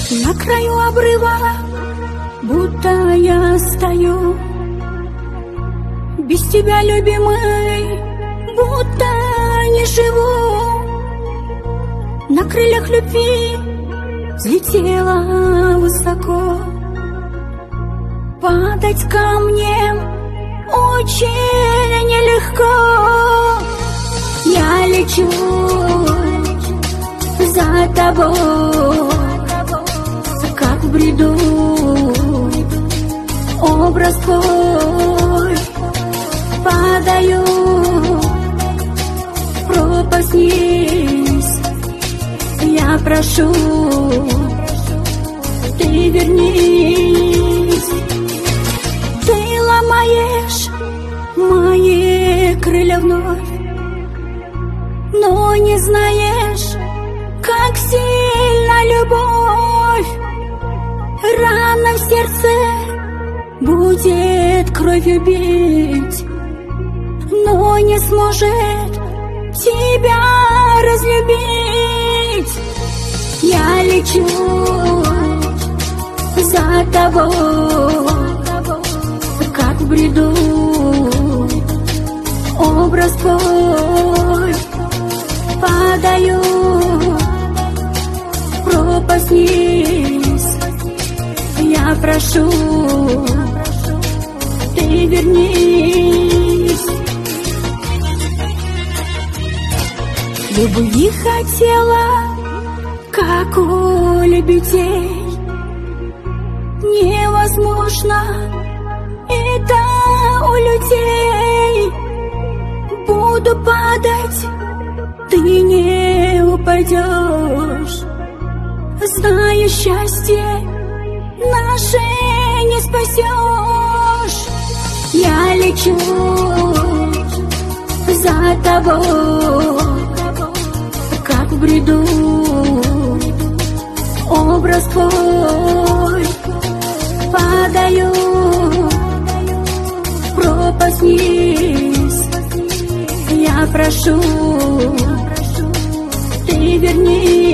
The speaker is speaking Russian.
На краю обрыва, будто я стою, без тебя, любимый, будто не живу. На крыльях любви взлетела высоко, падать камнем очень нелегко. Я лечу за тобой, как в бреду, образ твой. Падаю в пропасть вниз, я прошу, ты вернись. Ты ломаешь мои крылья вновь, но не знаешь, как сильно любовь. Рана в сердце будет кровью бить, но не сможет тебя разлюбить. Я лечу за тобой, как в бреду, образ твой. Падаю в пропасть вниз, я прошу, ты вернись. Любви хотела, как у лебедей, невозможно это у людей. Буду падать, ты не упадешь, знаю, счастье наше не спасешь. Я лечу за тобой, как в бреду, образ твой. Падаю в пропасть вниз, я прошу, ты вернись.